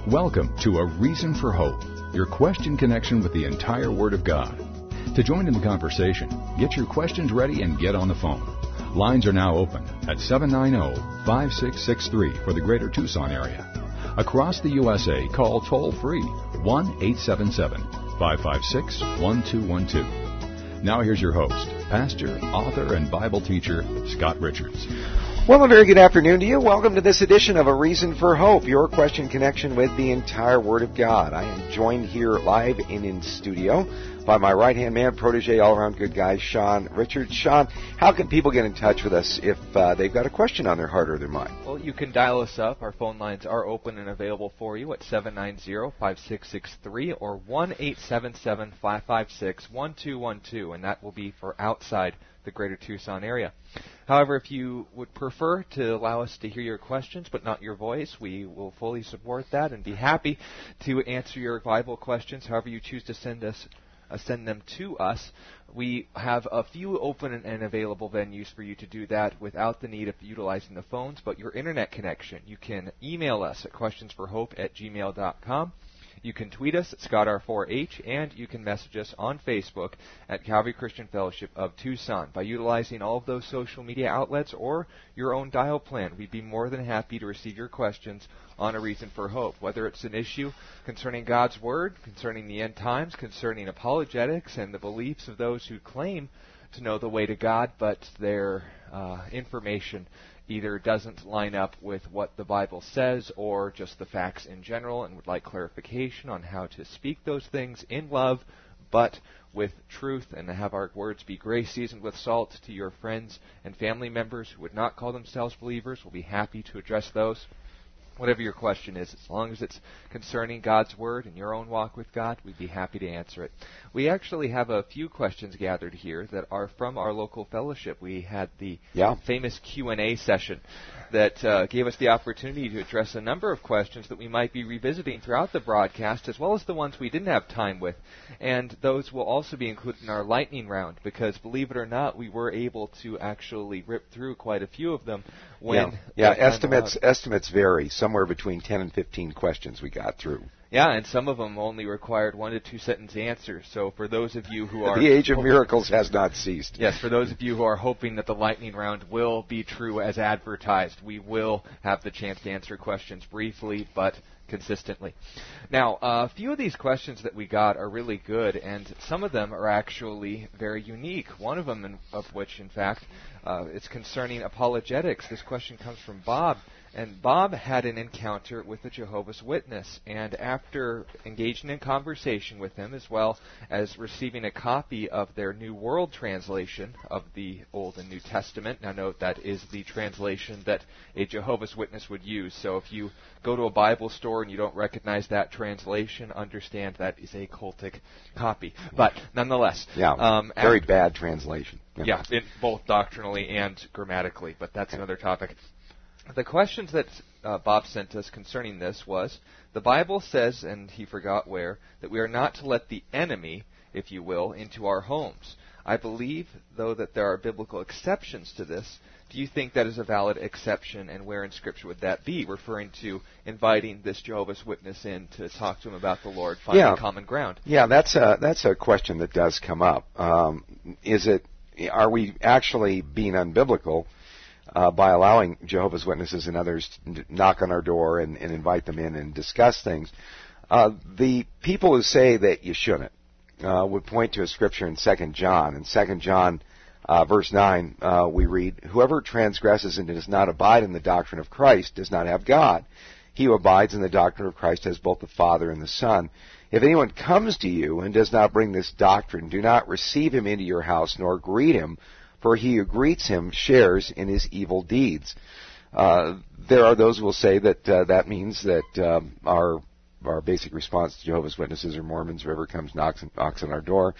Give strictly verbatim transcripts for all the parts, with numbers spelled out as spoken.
Welcome to A Reason for Hope, your question connection with the entire Word of God. To join in the conversation, get your questions ready and get on the phone. Lines are now open at seven nine zero, five six six three for the greater Tucson area. Across the U S A, call toll-free one eight seven seven, five five six, one two one two. Now here's your host, pastor, author, and Bible teacher, Scott Richards. Well, a very good afternoon to you. Welcome to this edition of A Reason for Hope, your question connection with the entire Word of God. I am joined here live and in studio by my right-hand man, protege, all-around good guy, Sean Richards. Sean, how can people get in touch with us if uh, they've got a question on their heart or their mind? Well, you can dial us up. Our phone lines are open and available for you at seven nine zero, five six six three or one eight seven seven, five five six, one two one two, and that will be for outside the greater Tucson area. However, if you would prefer to allow us to hear your questions but not your voice, we will fully support that and be happy to answer your Bible questions however you choose to send us uh, send them to us. We have a few open and, and available venues for you to do that without the need of utilizing the phones, but your internet connection. You can email us at questionsforhope at gmail dot com. You can tweet us at Scott R four H, and you can message us on Facebook at Calvary Christian Fellowship of Tucson. By utilizing all of those social media outlets or your own dial plan, we'd be more than happy to receive your questions on A Reason for Hope, whether it's an issue concerning God's Word, concerning the end times, concerning apologetics and the beliefs of those who claim to know the way to God, but their uh, information either doesn't line up with what the Bible says or just the facts in general, and would like clarification on how to speak those things in love but with truth, and to have our words be grace seasoned with salt to your friends and family members who would not call themselves believers. We'll be happy to address those. Whatever your question is, as long as it's concerning God's Word and your own walk with God, we'd be happy to answer it. We actually have a few questions gathered here that are from our local fellowship. We had the yeah. famous Q and A session that uh, gave us the opportunity to address a number of questions that we might be revisiting throughout the broadcast, as well as the ones we didn't have time with. And those will also be included in our lightning round, because believe it or not, we were able to actually rip through quite a few of them. When yeah, yeah estimates estimates vary. Somewhere between ten and fifteen questions we got through. Yeah, and some of them only required one to two sentence answers. So for those of you who are... The age of miracles has not ceased. Yes, for those of you who are hoping that the lightning round will be true as advertised, we will have the chance to answer questions briefly but consistently. Now, a few of these questions that we got are really good, and some of them are actually very unique. One of them, in, of which, in fact, uh, is concerning apologetics. This question comes from Bob. And Bob had an encounter with a Jehovah's Witness, and after engaging in conversation with him, as well as receiving a copy of their New World Translation of the Old and New Testament, now note that is the translation that a Jehovah's Witness would use, so if you go to a Bible store and you don't recognize that translation, understand that is a cultic copy. But nonetheless... Yeah, um, very after, bad translation. Yeah, in, both doctrinally and grammatically, but that's another topic. The questions that uh, Bob sent us concerning this was, the Bible says, and he forgot where, that we are not to let the enemy, if you will, into our homes. I believe, though, that there are biblical exceptions to this. Do you think that is a valid exception, and where in Scripture would that be, referring to inviting this Jehovah's Witness in to talk to him about the Lord, finding yeah. common ground? Yeah, that's a, that's a question that does come up. Um, is it, are we actually being unbiblical Uh, by allowing Jehovah's Witnesses and others to knock on our door and, and invite them in and discuss things? Uh, the people who say that you shouldn't uh, would point to a scripture in Second John. In Second John, uh, verse nine, uh, we read, "Whoever transgresses and does not abide in the doctrine of Christ does not have God. He who abides in the doctrine of Christ has both the Father and the Son. If anyone comes to you and does not bring this doctrine, do not receive him into your house nor greet him, for he who greets him shares in his evil deeds." Uh, there are those who will say that uh, that means that um, our our basic response to Jehovah's Witnesses or Mormons, whoever comes knocks, knocks on our door,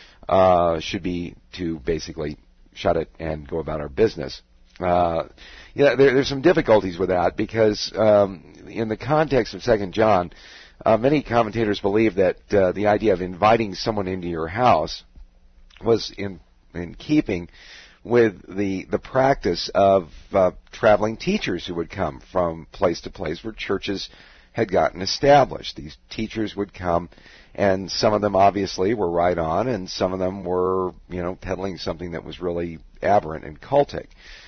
uh, should be to basically shut it and go about our business. Uh, yeah, there, there's some difficulties with that because um, in the context of Second John, uh, many commentators believe that uh, the idea of inviting someone into your house was in in keeping with the the practice of uh, traveling teachers who would come from place to place where churches had gotten established. These teachers would come, and some of them obviously were right on, and some of them were, you know, peddling something that was really aberrant and cultic.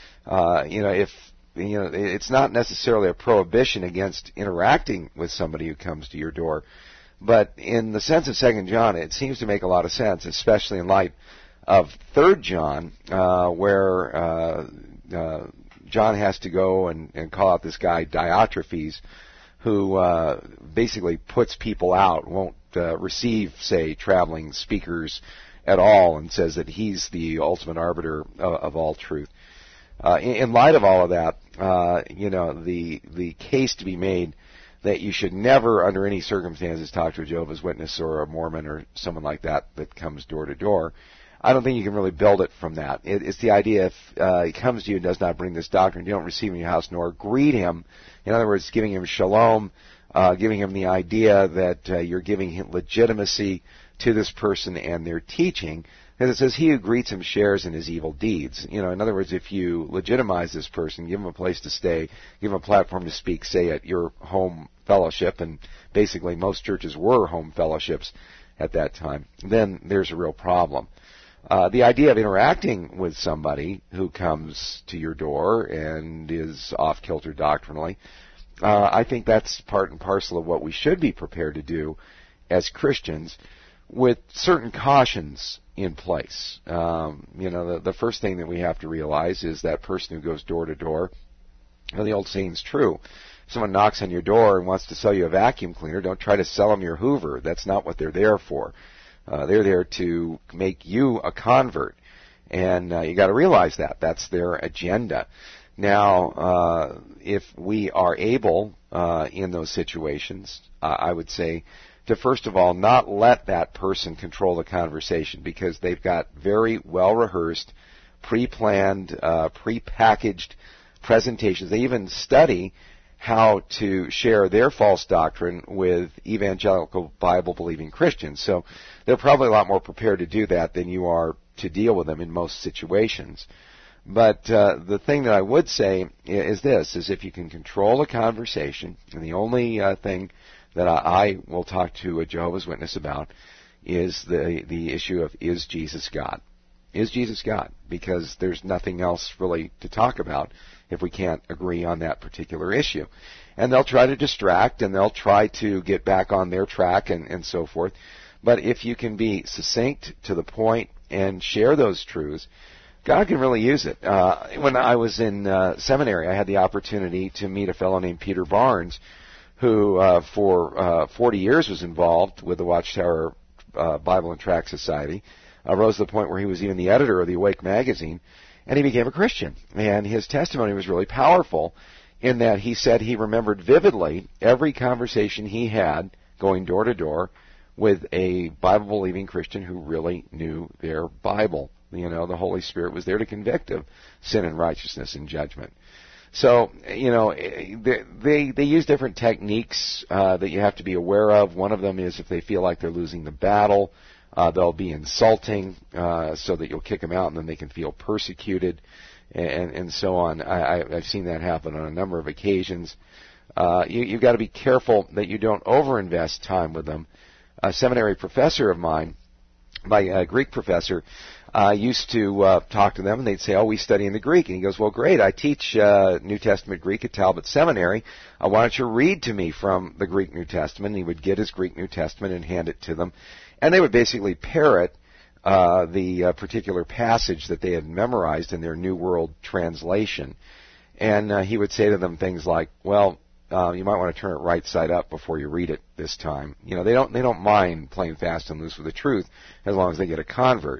Uh, you know, if you know, it's not necessarily a prohibition against interacting with somebody who comes to your door, but in the sense of Second John, it seems to make a lot of sense, especially in light of Third John, uh, where uh, uh, John has to go and, and call out this guy Diotrephes, who uh, basically puts people out, won't uh, receive, say, traveling speakers at all, and says that he's the ultimate arbiter of, of all truth. Uh, in, in light of all of that, uh, you know, the the case to be made that you should never, under any circumstances, talk to a Jehovah's Witness or a Mormon or someone like that that comes door to door, I don't think you can really build it from that. It, it's the idea if uh, he comes to you and does not bring this doctrine, you don't receive him in your house nor greet him. In other words, giving him shalom, uh, giving him the idea that uh, you're giving him legitimacy to this person and their teaching. And it says, he who greets him shares in his evil deeds. You know, in other words, if you legitimize this person, give him a place to stay, give him a platform to speak, say at your home fellowship, and basically most churches were home fellowships at that time, then there's a real problem. Uh, the idea of interacting with somebody who comes to your door and is off-kilter doctrinally, uh, I think that's part and parcel of what we should be prepared to do as Christians, with certain cautions in place. Um, you know, the, the first thing that we have to realize is that person who goes door to door, well, the old saying's true. If someone knocks on your door and wants to sell you a vacuum cleaner, don't try to sell them your Hoover. That's not what they're there for. Uh, they're there to make you a convert, and uh, you got to realize that. That's their agenda. Now, uh, if we are able uh, in those situations, uh, I would say, to first of all not let that person control the conversation, because they've got very well-rehearsed, pre-planned, uh, pre-packaged presentations. They even study how to share their false doctrine with evangelical Bible-believing Christians. So they're probably a lot more prepared to do that than you are to deal with them in most situations. But uh, the thing that I would say is this, is if you can control a conversation, and the only uh, thing that I, I will talk to a Jehovah's Witness about is the the issue of, is Jesus God? Is Jesus God? Because there's nothing else really to talk about if we can't agree on that particular issue. And they'll try to distract, and they'll try to get back on their track and, and so forth. But if you can be succinct, to the point, and share those truths, God can really use it. Uh, when I was in uh, seminary, I had the opportunity to meet a fellow named Peter Barnes, who uh, for uh, forty years was involved with the Watchtower uh, Bible and Tract Society, uh, rose to the point where he was even the editor of the Awake magazine, and he became a Christian. And his testimony was really powerful in that he said he remembered vividly every conversation he had going door to door with a Bible-believing Christian who really knew their Bible. You know, the Holy Spirit was there to convict of sin and righteousness and judgment. So, you know, they they, they use different techniques uh, that you have to be aware of. One of them is if they feel like they're losing the battle, uh, they'll be insulting uh, so that you'll kick them out, and then they can feel persecuted, and, and so on. I, I've seen that happen on a number of occasions. Uh, you, you've got to be careful that you don't overinvest time with them. A seminary professor of mine, my uh, Greek professor, I uh, used to uh, talk to them, and they'd say, oh, we study in the Greek. And he goes, well, great, I teach uh, New Testament Greek at Talbot Seminary. Uh, why don't you read to me from the Greek New Testament? And he would get his Greek New Testament and hand it to them. And they would basically parrot uh, the uh, particular passage that they had memorized in their New World Translation. And uh, he would say to them things like, well, uh, you might want to turn it right side up before you read it this time. You know, they don't, they don't mind playing fast and loose with the truth as long as they get a convert.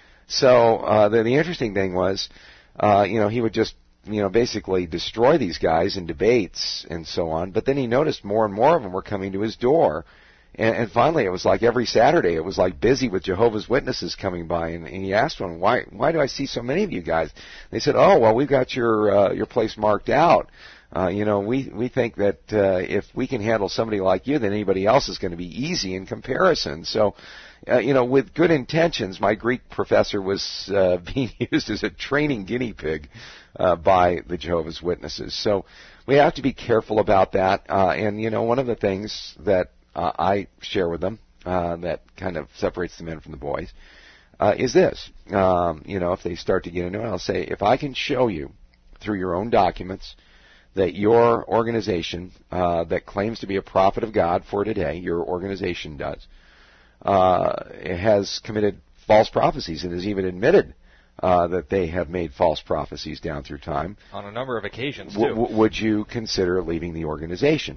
So uh, the, the interesting thing was, uh, you know, he would just, you know, basically destroy these guys in debates and so on. But then he noticed more and more of them were coming to his door. And, and finally, it was like every Saturday, it was like busy with Jehovah's Witnesses coming by. And, and he asked one, why why do I see so many of you guys? They said, oh, well, we've got your uh, your place marked out. Uh, you know, we, we think that uh, if we can handle somebody like you, then anybody else is going to be easy in comparison. So, uh, you know, with good intentions, my Greek professor was uh, being used as a training guinea pig uh, by the Jehovah's Witnesses. So we have to be careful about that. Uh, and, you know, one of the things that uh, I share with them uh, that kind of separates the men from the boys uh, is this. Um, you know, if they start to get into it, I'll say, if I can show you through your own documents that your organization uh, that claims to be a prophet of God for today, your organization does, uh, has committed false prophecies and has even admitted uh, that they have made false prophecies down through time. On a number of occasions, too. W- w- would you consider leaving the organization?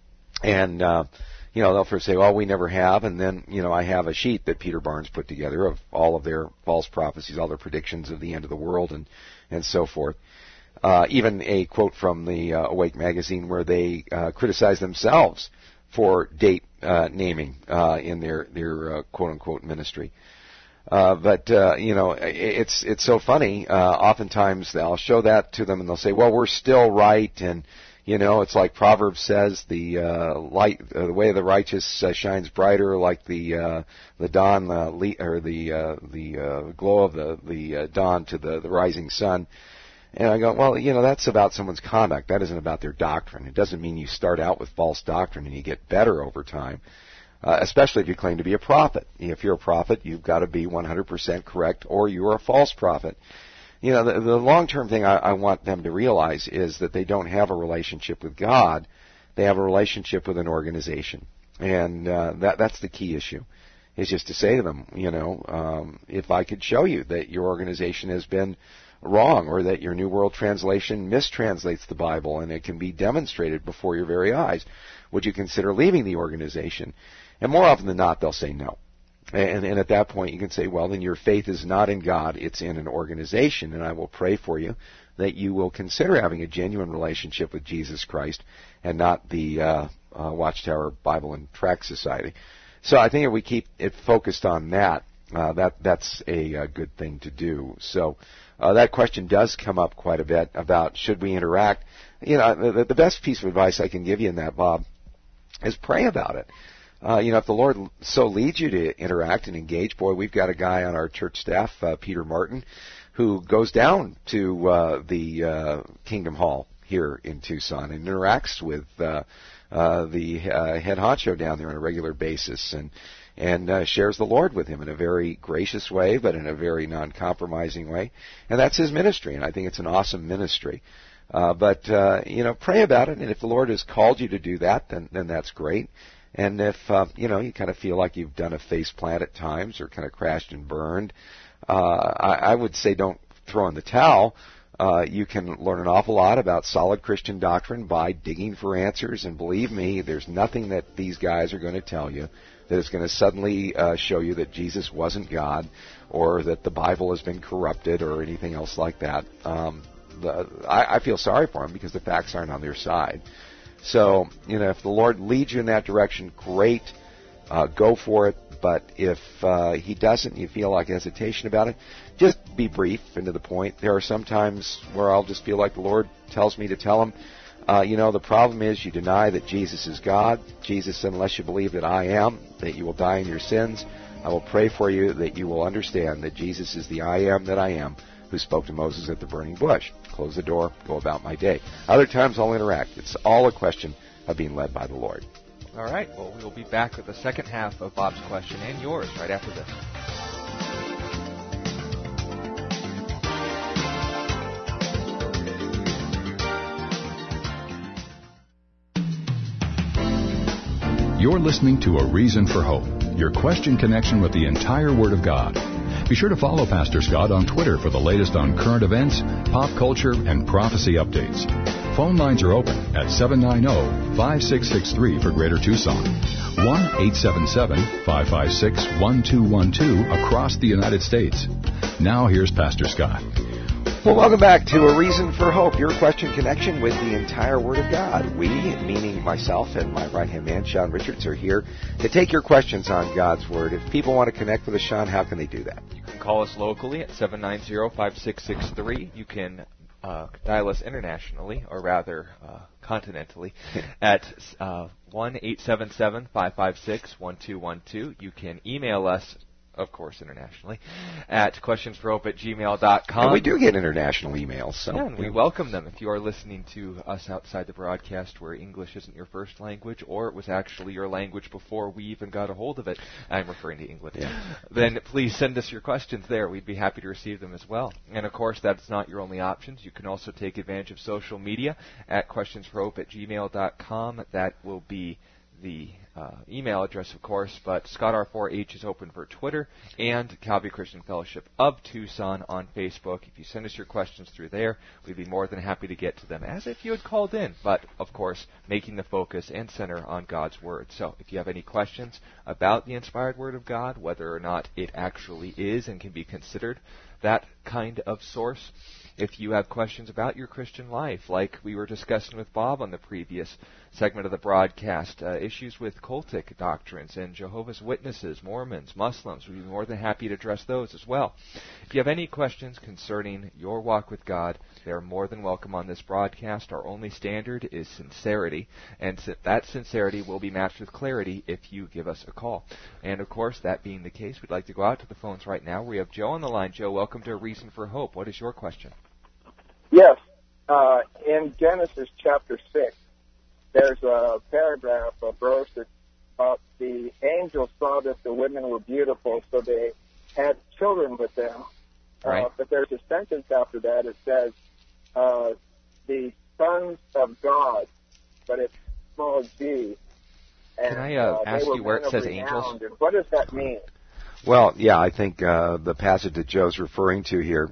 And, uh, you know, they'll first say, well, we never have, and then, you know, I have a sheet that Peter Barnes put together of all of their false prophecies, all their predictions of the end of the world and, and so forth. Uh, even a quote from the uh, Awake magazine where they uh, criticize themselves for date uh, naming uh, in their their uh, quote unquote ministry. Uh, but uh, you know, it's it's so funny. Uh, oftentimes I'll show that to them and they'll say, "Well, we're still right," and you know, it's like Proverbs says, "The uh, light, uh, the way of the righteous uh, shines brighter, like the uh, the dawn, uh, le- or the uh, the uh, glow of the the uh, dawn to the, the rising sun." And I go, well, you know, that's about someone's conduct. That isn't about their doctrine. It doesn't mean you start out with false doctrine and you get better over time, uh, especially if you claim to be a prophet. If you're a prophet, you've got to be one hundred percent correct or you're a false prophet. You know, the, the long-term thing I, I want them to realize is that they don't have a relationship with God. They have a relationship with an organization. And uh, that that's the key issue, is just to say to them, you know, um, if I could show you that your organization has been wrong or that your New World Translation mistranslates the Bible and it can be demonstrated before your very eyes, would you consider leaving the organization? And more often than not, they'll say no. And, and at that point, you can say, well, then your faith is not in God, it's in an organization, and I will pray for you that you will consider having a genuine relationship with Jesus Christ and not the uh, uh, Watchtower Bible and Tract Society. So I think if we keep it focused on that, uh, that that's a, a good thing to do. So Uh, that question does come up quite a bit about should we interact. You know, the, the best piece of advice I can give you in that, Bob, is pray about it. Uh, you know, if the Lord so leads you to interact and engage, boy, we've got a guy on our church staff, uh, Peter Martin, who goes down to uh, the uh, Kingdom Hall here in Tucson and interacts with uh, uh, the uh, head honcho down there on a regular basis and and uh, shares the Lord with him in a very gracious way, but in a very non-compromising way. And that's his ministry, and I think it's an awesome ministry. Uh, but, uh, you know, pray about it, and if the Lord has called you to do that, then, then that's great. And if, uh, you know, you kind of feel like you've done a face plant at times or kind of crashed and burned, uh, I, I would say don't throw in the towel. Uh, you can learn an awful lot about solid Christian doctrine by digging for answers, and believe me, there's nothing that these guys are going to tell you that is going to suddenly uh, show you that Jesus wasn't God or that the Bible has been corrupted or anything else like that. Um, the, I, I feel sorry for them because the facts aren't on their side. So, you know, if the Lord leads you in that direction, great, uh, go for it. But if uh, He doesn't, you feel like hesitation about it, just be brief and to the point. There are some times where I'll just feel like the Lord tells me to tell Him, Uh, you know, the problem is you deny that Jesus is God. Jesus said, unless you believe that I am, that you will die in your sins. I will pray for you that you will understand that Jesus is the I am that I am who spoke to Moses at the burning bush. Close the door, go about my day. Other times I'll interact. It's all a question of being led by the Lord. All right. Well, we will be back with the second half of Bob's question and yours right after this. You're listening to A Reason for Hope, your question connection with the entire Word of God. Be sure to follow Pastor Scott on Twitter for the latest on current events, pop culture, and prophecy updates. Phone lines are open at seven nine zero, five six six three for Greater Tucson, one eight seven seven, five five six, one two one two across the United States. Now here's Pastor Scott. Well, welcome back to A Reason for Hope, your question connection with the entire Word of God. We, meaning myself and my right-hand man, Sean Richards, are here to take your questions on God's Word. If people want to connect with us, Sean, how can they do that? You can call us locally at seven nine zero, five six six three. You can uh, dial us internationally, or rather uh, continentally, at uh, one eight seven seven, five five six, one two one two. You can email us, of course, internationally, at questions for hope at gmail dot com. And we do get international emails. So. Yeah, and we welcome them. If you are listening to us outside the broadcast where English isn't your first language, or it was actually your language before we even got a hold of it, I'm referring to England, yeah. then please send us your questions there. We'd be happy to receive them as well. And, of course, that's not your only options. You can also take advantage of social media at questions for hope at gmail dot com. That will be the uh, email address, of course, but Scott R four H is open for Twitter, and Calvary Christian Fellowship of Tucson on Facebook. If you send us your questions through there, we'd be more than happy to get to them as if you had called in, but, of course, making the focus and center on God's Word. So if you have any questions about the inspired Word of God, whether or not it actually is and can be considered that kind of source, if you have questions about your Christian life, like we were discussing with Bob on the previous segment of the broadcast, uh, issues with cultic doctrines and Jehovah's Witnesses, Mormons, Muslims, we'd be more than happy to address those as well. If you have any questions concerning your walk with God, they are more than welcome on this broadcast. Our only standard is sincerity, and that sincerity will be matched with clarity if you give us a call. And, of course, that being the case, we'd like to go out to the phones right now. We have Joe on the line. Joe, welcome to A Reason for Hope. What is your question? Yes. Uh, in Genesis chapter six, there's a paragraph, a verse about the angels saw that the women were beautiful, so they had children with them. Right. Uh, but there's a sentence after that. It says, uh, the sons of God, but it's small g. And, Can I uh, uh, ask you where it says renowned. angels? And what does that mean? Well, yeah, I think uh, the passage that Joe's referring to here,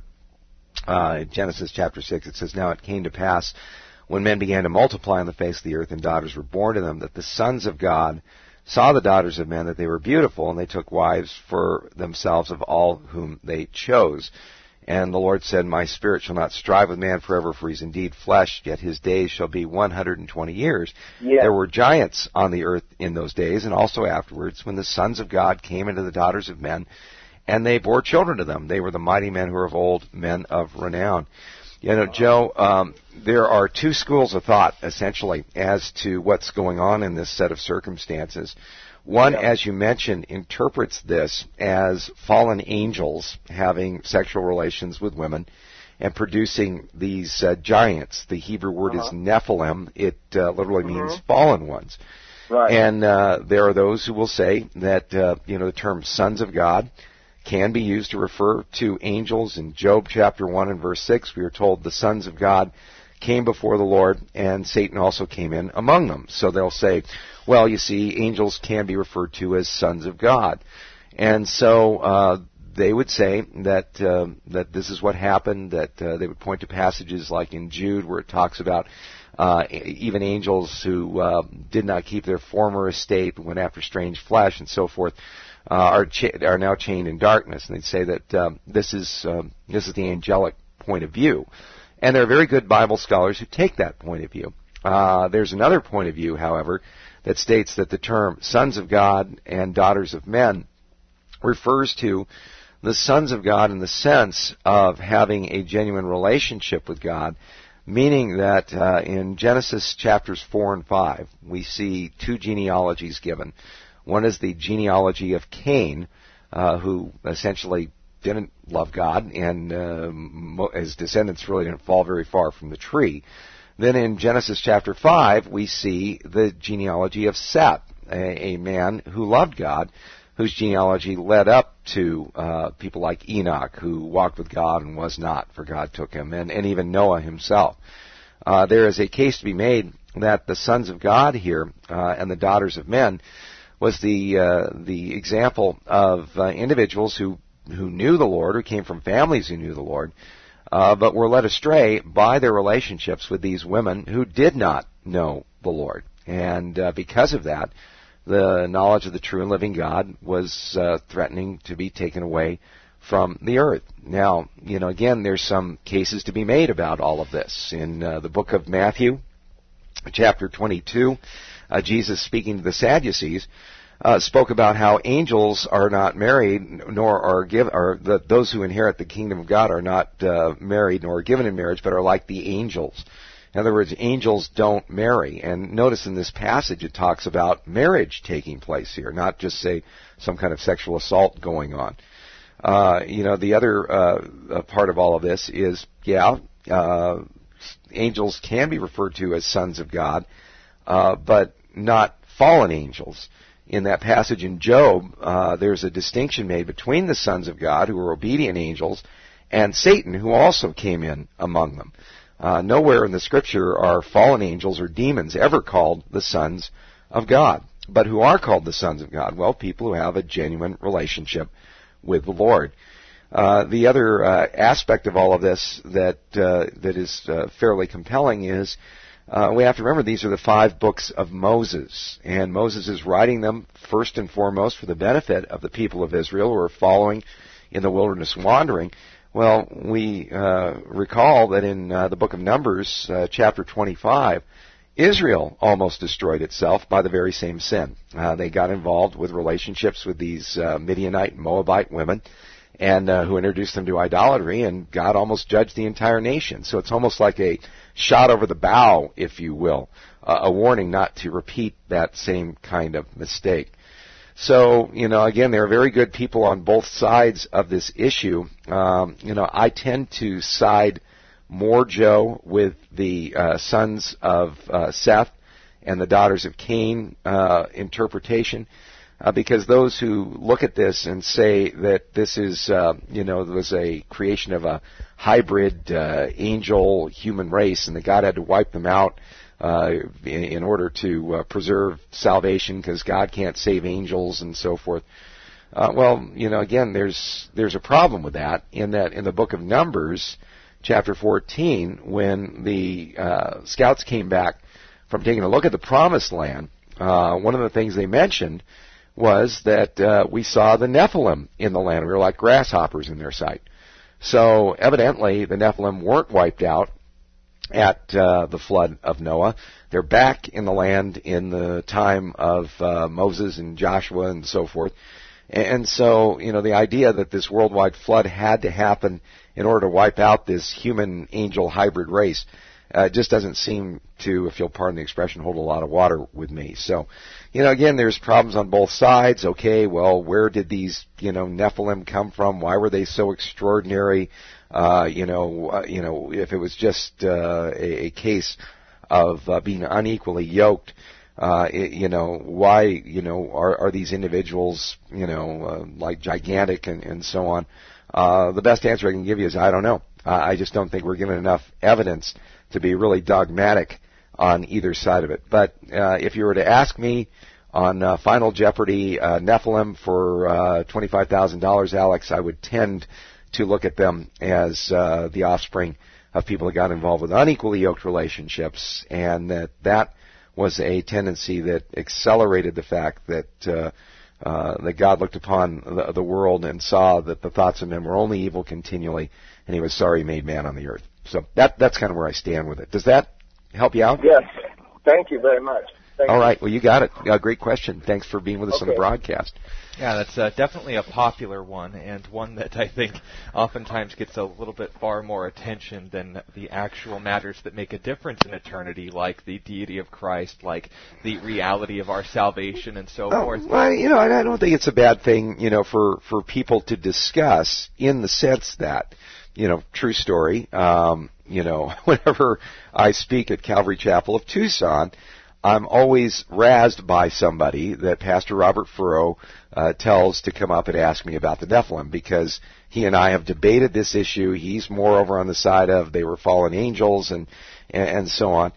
uh, in Genesis chapter six, it says, "Now it came to pass, when men began to multiply on the face of the earth and daughters were born to them, that the sons of God saw the daughters of men, that they were beautiful, and they took wives for themselves of all whom they chose. And the Lord said, My spirit shall not strive with man forever, for he is indeed flesh, yet his days shall be one hundred and twenty years. Yeah. There were giants on the earth in those days, and also afterwards, when the sons of God came into the daughters of men, and they bore children to them. They were the mighty men who were of old, men of renown." You know, Joe, um, there are two schools of thought, essentially, as to what's going on in this set of circumstances. One, Yeah. as you mentioned, interprets this as fallen angels having sexual relations with women and producing these uh, giants. The Hebrew word Uh-huh. is Nephilim. It uh, literally means Mhm. fallen ones. Right. And uh, there are those who will say that, uh, you know, the term sons of God can be used to refer to angels. In Job chapter one and verse six, we are told the sons of God came before the Lord, and Satan also came in among them. So they'll say, well, you see, angels can be referred to as sons of God. And so uh, they would say that uh, that this is what happened, that uh, they would point to passages like in Jude where it talks about uh, even angels who uh, did not keep their former estate, went after strange flesh and so forth, uh, are cha- are now chained in darkness. And they'd say that um, this is um, this is the angelic point of view. And there are very good Bible scholars who take that point of view. Uh, there's another point of view, however, that states that the term sons of God and daughters of men refers to the sons of God in the sense of having a genuine relationship with God, meaning that uh, in Genesis chapters four and five, we see two genealogies given. One is the genealogy of Cain, uh, who essentially didn't love God, and uh, his descendants really didn't fall very far from the tree. Then in Genesis chapter five, we see the genealogy of Seth, a, a man who loved God, whose genealogy led up to uh, people like Enoch, who walked with God and was not, for God took him, and, and even Noah himself. Uh, there is a case to be made that the sons of God here uh, and the daughters of men was the uh, the example of uh, individuals who who knew the Lord, who came from families who knew the Lord, uh, but were led astray by their relationships with these women who did not know the Lord. And uh, because of that, the knowledge of the true and living God was uh, threatening to be taken away from the earth. Now, you know, again, there's some cases to be made about all of this. In uh, the book of Matthew, chapter twenty-two, uh, Jesus speaking to the Sadducees, uh, spoke about how angels are not married, nor are give, or that those who inherit the kingdom of God are not uh, married nor given in marriage, but are like the angels. In other words, angels don't marry. And notice in this passage it talks about marriage taking place here, not just, say, some kind of sexual assault going on. Uh, you know, the other uh, part of all of this is, yeah, uh, angels can be referred to as sons of God, uh, but not fallen angels. In that passage in Job, uh, there's a distinction made between the sons of God, who are obedient angels, and Satan, who also came in among them. Uh, nowhere in the Scripture are fallen angels or demons ever called the sons of God. But who are called the sons of God? Well, people who have a genuine relationship with the Lord. Uh, the other uh, aspect of all of this that uh, that is uh, fairly compelling is uh, we have to remember these are the five books of Moses, and Moses is writing them first and foremost for the benefit of the people of Israel who are following in the wilderness wandering. Well, we uh, recall that in uh, the book of Numbers, uh, chapter twenty-five, Israel almost destroyed itself by the very same sin. Uh, they got involved with relationships with these uh, Midianite and Moabite women, and uh, who introduced them to idolatry, and God almost judged the entire nation. So it's almost like a shot over the bow, if you will, uh, a warning not to repeat that same kind of mistake. So, you know, again, there are very good people on both sides of this issue. Um, you know, I tend to side more, Joe, with the uh, sons of uh, Seth and the daughters of Cain uh, interpretation, uh, because those who look at this and say that this is, uh, you know, was a creation of a hybrid uh, angel-human race and that God had to wipe them out Uh, in, in order to uh, preserve salvation because God can't save angels and so forth. Uh, well, you know, again, there's there's a problem with that in that in the book of Numbers, chapter fourteen, when the uh, scouts came back from taking a look at the Promised Land, uh, one of the things they mentioned was that uh, we saw the Nephilim in the land. We were like grasshoppers in their sight. So evidently the Nephilim weren't wiped out at uh, the flood of Noah. They're back in the land in the time of uh, Moses and Joshua and so forth. And so, you know, the idea that this worldwide flood had to happen in order to wipe out this human-angel hybrid race uh, just doesn't seem to, if you'll pardon the expression, hold a lot of water with me. So, you know, again, there's problems on both sides. Okay, well, where did these, you know, Nephilim come from? Why were they so extraordinary? Uh, you know, uh, you know, if it was just uh, a, a case of uh, being unequally yoked, uh, it, you know, why, you know, are, are these individuals, you know, uh, like gigantic and, and so on? Uh, the best answer I can give you is I don't know. Uh, I just don't think we're given enough evidence to be really dogmatic on either side of it. But uh, if you were to ask me on uh, Final Jeopardy, uh, Nephilim for uh, twenty-five thousand dollars, Alex, I would tend to look at them as uh, the offspring of people that got involved with unequally yoked relationships, and that that was a tendency that accelerated the fact that uh, uh, that God looked upon the, the world and saw that the thoughts of men were only evil continually, and He was sorry He made man on the earth. So that that's kind of where I stand with it. Does that help you out? Yes. Thank you very much. Thank All you. right. Well, you got it. Uh, great question. Thanks for being with us Okay. on the broadcast. Yeah, that's uh, definitely a popular one, and one that I think oftentimes gets a little bit far more attention than the actual matters that make a difference in eternity, like the deity of Christ, like the reality of our salvation, and so Oh, forth. well, you know, I don't think it's a bad thing, you know, for, for people to discuss in the sense that, you know, true story, um, you know, whenever I speak at Calvary Chapel of Tucson, I'm always razzed by somebody that Pastor Robert Furrow uh, tells to come up and ask me about the Nephilim, because he and I have debated this issue. He's more over on the side of they were fallen angels and and, and so on.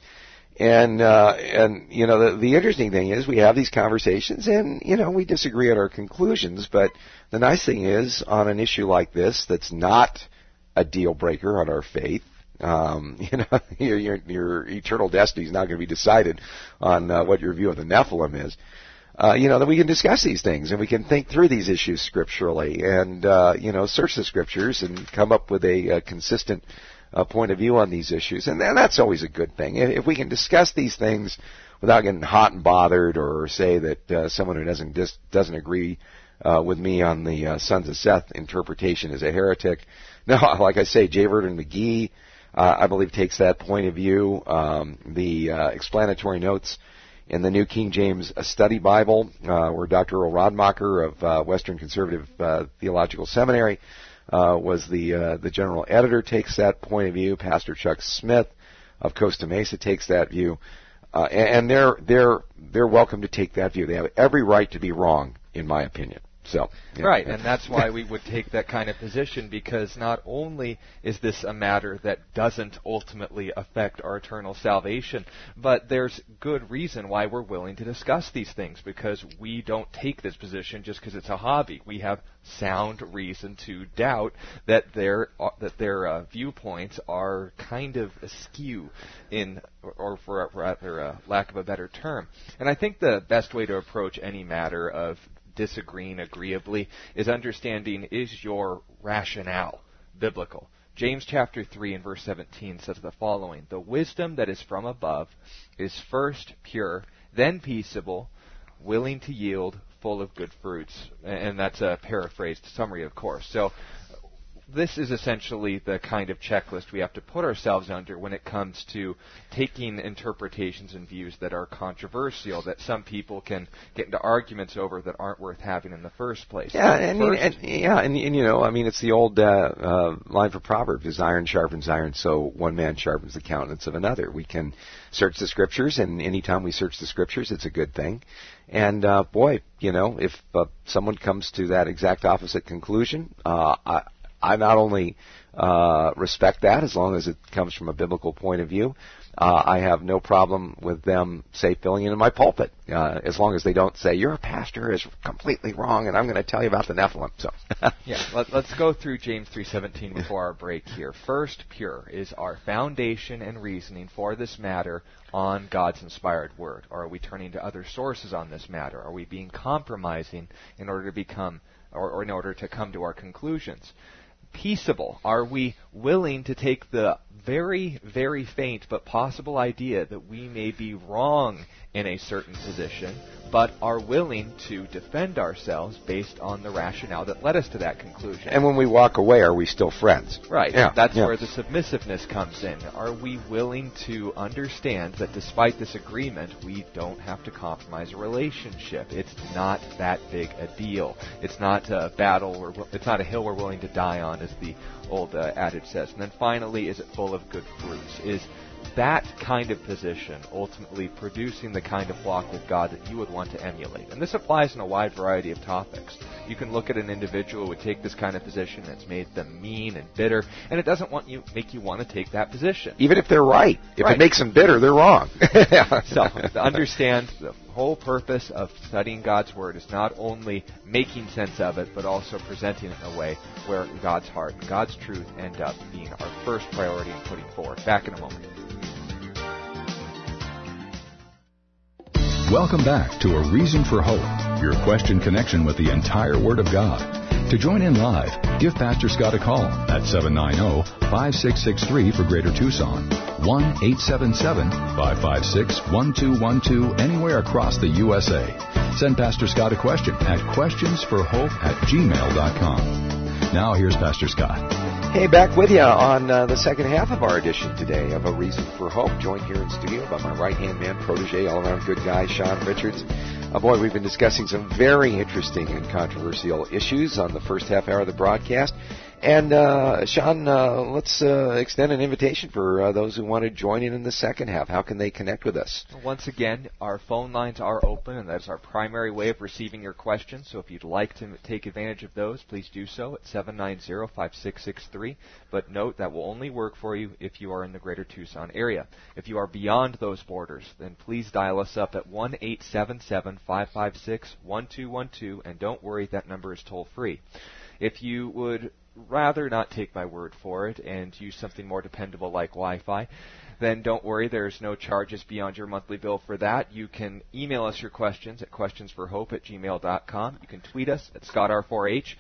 And uh, and you know the, the interesting thing is we have these conversations and you know we disagree on our conclusions. But the nice thing is on an issue like this that's not a deal breaker on our faith. Um, you know, your, your, your eternal destiny is not going to be decided on uh, what your view of the Nephilim is. Uh, you know, that we can discuss these things and we can think through these issues scripturally and, uh, you know, search the scriptures and come up with a, a consistent uh, point of view on these issues. And, and that's always a good thing. If, if we can discuss these things without getting hot and bothered or say that uh, someone who doesn't dis- doesn't agree uh, with me on the uh, Sons of Seth interpretation is a heretic. No, like I say, J. Vernon McGee, uh, I believe, takes that point of view. Um, the uh, explanatory notes in the New King James Study Bible, uh, where Doctor Earl Rodmacher of uh, Western Conservative uh, Theological Seminary uh, was the uh, the general editor, takes that point of view. Pastor Chuck Smith of Costa Mesa takes that view, uh, and they're they're they're welcome to take that view. They have every right to be wrong, in my opinion. So, yeah. Right, and that's why we would take that kind of position, because not only is this a matter that doesn't ultimately affect our eternal salvation, but there's good reason why we're willing to discuss these things, because we don't take this position just because it's a hobby. We have sound reason to doubt that their uh, that their uh, viewpoints are kind of askew, in or for rather uh, lack of a better term. And I think the best way to approach any matter of disagreeing agreeably is understanding, is your rationale biblical? James chapter three and verse seventeen says the following: the wisdom that is from above is first pure, then peaceable, willing to yield, full of good fruits. And that's a paraphrased summary, of course. So this is essentially the kind of checklist we have to put ourselves under when it comes to taking interpretations and views that are controversial, that some people can get into arguments over that aren't worth having in the first place. Yeah, and, First, and yeah, and, and you know, I mean, it's the old uh, uh, line for Proverbs: "As iron sharpens iron, so one man sharpens the countenance of another." We can search the Scriptures, and anytime we search the Scriptures, it's a good thing. And uh, boy, you know, if uh, someone comes to that exact opposite conclusion, uh, I. I not only uh, respect that as long as it comes from a biblical point of view. Uh, I have no problem with them, say, filling in my pulpit, uh, as long as they don't say, your pastor is completely wrong and I'm going to tell you about the Nephilim. So, yeah, let, let's go through James three seventeen before our break here. First, pure is our foundation and reasoning for this matter on God's inspired word. Or are we turning to other sources on this matter? Are we being compromising in order to become, or, or in order to come to our conclusions? Peaceable. Are we willing to take the very, very faint but possible idea that we may be wrong in a certain position, but are willing to defend ourselves based on the rationale that led us to that conclusion? And when we walk away, are we still friends? Right. Yeah, That's yeah. where the submissiveness comes in. Are we willing to understand that despite this agreement, we don't have to compromise a relationship? It's not that big a deal. It's not a battle, or it's not a hill we're willing to die on, as the old uh, adage says. And then finally, is it full of good fruits? Is that kind of position ultimately producing the kind of walk with God that you would want to emulate? And this applies in a wide variety of topics. You can look at an individual who would take this kind of position that's made them mean and bitter, and it doesn't want you make you want to take that position. Even if they're right. If right. it makes them bitter, they're wrong. So, to understand the whole purpose of studying God's Word is not only making sense of it, but also presenting it in a way where God's heart and God's truth end up being our first priority in putting forward. Back in a moment. Welcome back to A Reason for Hope, your question connection with the entire Word of God. To join in live, give Pastor Scott a call at seven nine zero, five six six three for Greater Tucson, one eight seven seven, five five six, one two one two, anywhere across the U S A. Send Pastor Scott a question at questionsforhope at gmail dot com. Now here's Pastor Scott. Hey, back with you on uh, the second half of our edition today of A Reason for Hope, joined here in studio by my right-hand man, protege, all-around good guy, Sean Richards. Uh, boy, we've been discussing some very interesting and controversial issues on the first half hour of the broadcast. And, uh, Sean, uh, let's uh, extend an invitation for uh, those who want to join in in the second half. How can they connect with us? Once again, our phone lines are open, and that's our primary way of receiving your questions. So if you'd like to take advantage of those, please do so at seven nine zero, five six six three. But note that will only work for you if you are in the Greater Tucson area. If you are beyond those borders, then please dial us up at one eight seven seven, five five six, one two one two, and don't worry, that number is toll-free. If you would rather not take my word for it and use something more dependable like Wi-Fi, then don't worry, there's no charges beyond your monthly bill for that. You can email us your questions at questionsforhope at gmail dot com. You can tweet us at Scott R four H,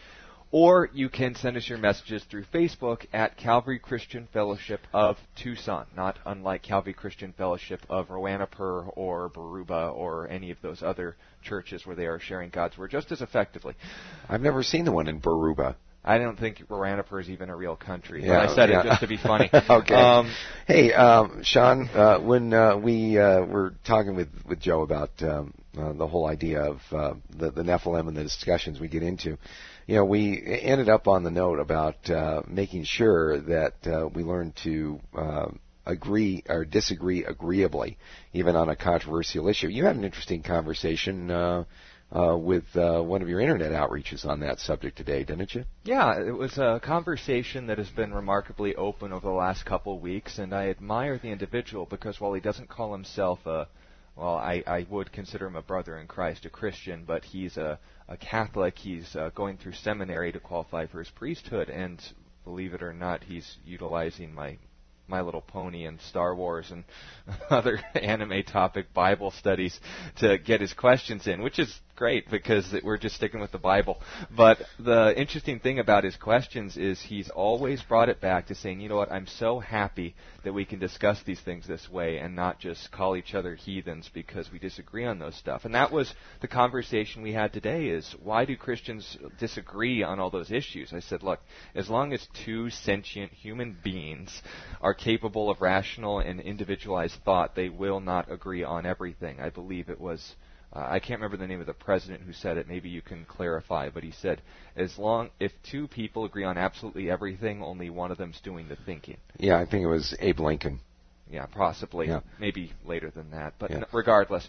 Or you can send us your messages through Facebook at Calvary Christian Fellowship of Tucson, not unlike Calvary Christian Fellowship of Rowanapur or Baruba or any of those other churches where they are sharing God's Word just as effectively. I've never seen the one in Baruba. I don't think Rowanapur is even a real country. Yeah, but I said yeah. it just to be funny. Okay. Um, hey, um, Sean, uh, when uh, we uh, were talking with, with Joe about um, uh, the whole idea of uh, the, the Nephilim and the discussions we get into, you know, we ended up on the note about uh, making sure that uh, we learn to uh, agree or disagree agreeably, even on a controversial issue. You had an interesting conversation uh, uh, with uh, one of your internet outreaches on that subject today, didn't you? Yeah, it was a conversation that has been remarkably open over the last couple of weeks, and I admire the individual because while he doesn't call himself a Well, I, I would consider him a brother in Christ, a Christian, but he's a, a Catholic. He's uh, going through seminary to qualify for his priesthood, and believe it or not, he's utilizing my My Little Pony and Star Wars and other anime topic Bible studies to get his questions in, which is great because we're just sticking with the Bible. But the interesting thing about his questions is he's always brought it back to saying, you know what, I'm so happy that we can discuss these things this way and not just call each other heathens because we disagree on those stuff. And that was the conversation we had today is, why do Christians disagree on all those issues? I said, look, as long as two sentient human beings are capable of rational and individualized thought, they will not agree on everything. I believe it was, uh, I can't remember the name of the president who said it, maybe you can clarify, but he said, as long, if two people agree on absolutely everything, only one of them's doing the thinking. Yeah, I think it was Abe Lincoln. Yeah, possibly. Yeah. Maybe later than that, but Yeah. n- regardless.